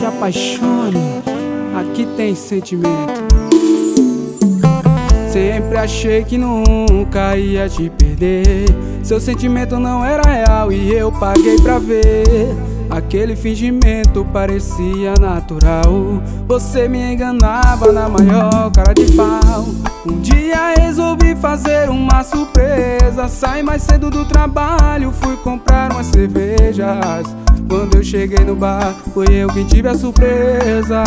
apaixone, aqui tem sentimento. Sempre achei que nunca ia te perder. Seu sentimento não era real e eu paguei pra ver. Aquele fingimento parecia natural. Você me enganava na maior cara de pau. Um dia resolvi fazer uma surpresa. Saí mais cedo do trabalho, fui comprar umas cervejas. Quando eu cheguei no bar, foi eu quem tive a surpresa.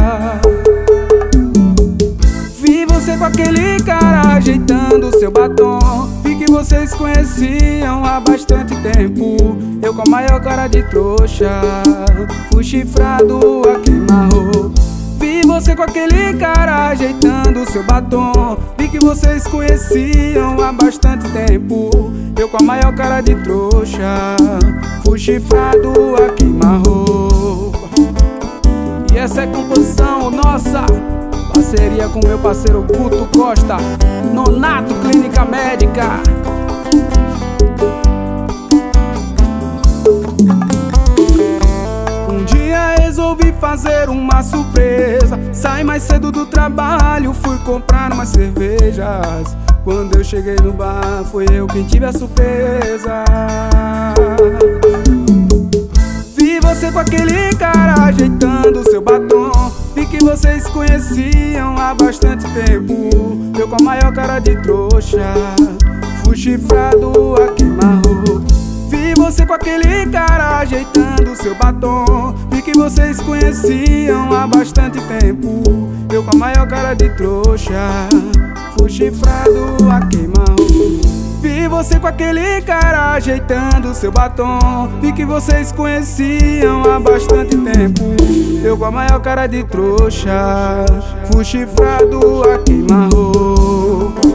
Vi você com aquele cara ajeitando seu batom. Vi que vocês conheciam há bastante tempo. Eu com a maior cara de trouxa, fui chifrado a queima-roupa. Vi você com aquele cara ajeitando seu batom. Vi que vocês conheciam há bastante tempo. Eu com a maior cara de trouxa, fui chifrado a queima-roupa. E essa é composição nossa, parceria com meu parceiro Guto Costa, Nonato Clínica Médica. Um dia resolvi fazer uma surpresa. Saí mais cedo do trabalho, fui comprar umas cervejas. Quando eu cheguei no bar, foi eu quem tive a surpresa. Vi você com aquele cara ajeitando seu batom. Vi que vocês conheciam há bastante tempo. Eu com a maior cara de trouxa, fui chifrado a queima-roupa. Vi você com aquele cara ajeitando seu batom. Vi que vocês conheciam há bastante tempo. Eu com a maior cara de trouxa, fui chifrado a queima-roupa. Vi você com aquele cara ajeitando seu batom. Vi que vocês conheciam há bastante tempo. Eu com a maior cara de trouxa, fui chifrado a queima-roupa.